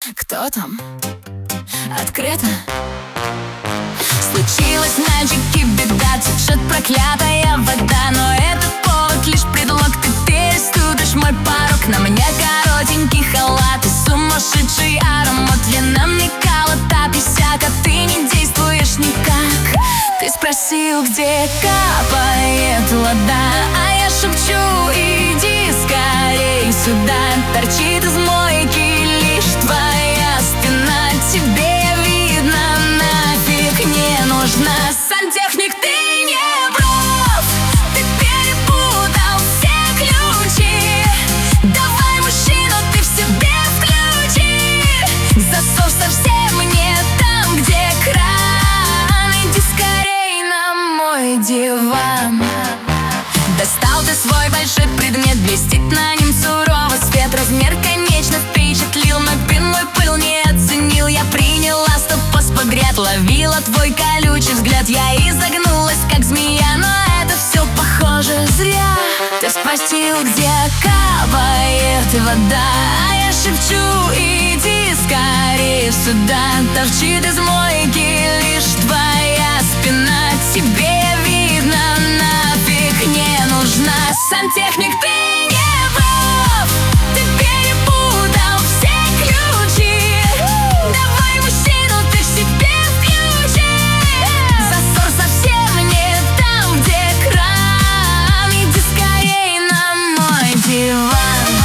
Кто там? Открыто. Случилось, мальчики, беда, течет проклятая вода. Но это повод, лишь предлог, ты переступишь мой порог. На мне коротенький халат и сумасшедший аромат. Вина мне кала-то писяка, ты не действуешь никак. Ты спросил, где капает вода, а я шепчу, иди скорей сюда. Торчит из мойки лишь твоя спина, тебе видно, нафиг не нужна. Сантехник, ты не прав, ты перепутал все ключи. Давай, мужчину, ты в себе включи. Засов совсем не там, где кран. Иди скорей на мой диван. Достал ты свой большой предмет, блестит на нем сурово свет. Размер, конечно, впечатлил, но пин мой пыл не оценил. Я приняла 100 поз подряд, ловила твой колючий взгляд. Я изогнулась, как змея, но это все, похоже, зря. Ты спросил, где капает вода, а я шепчу, иди скорее сюда. Торчит из мойки лишь твоя спина, тебе видно, нафиг не нужна. Сантехник, ты не прав, ты перепутал все ключи. Давай, мужчину, ты в себе включи. Засор совсем не там, где кран. Иди скорей на мой диван.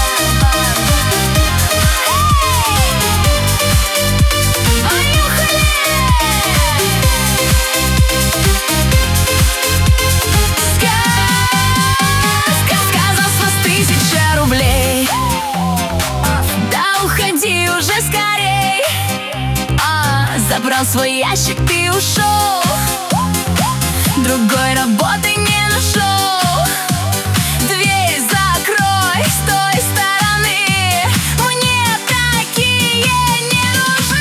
Забрал свой ящик, ты ушел, другой работы не нашел. Дверь закрой с той стороны, мне такие не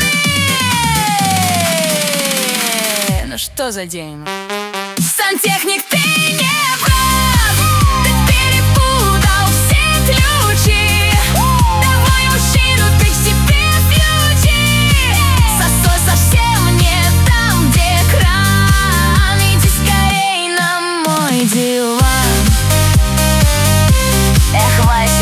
нужны. Ну что за день? Сантехник, ты не прав, ты перепутал все ключи. Давай, мужчину, ты к себе включи. Засой совсем не там, где кран. Иди скорей на мой диван. Эх, Вася.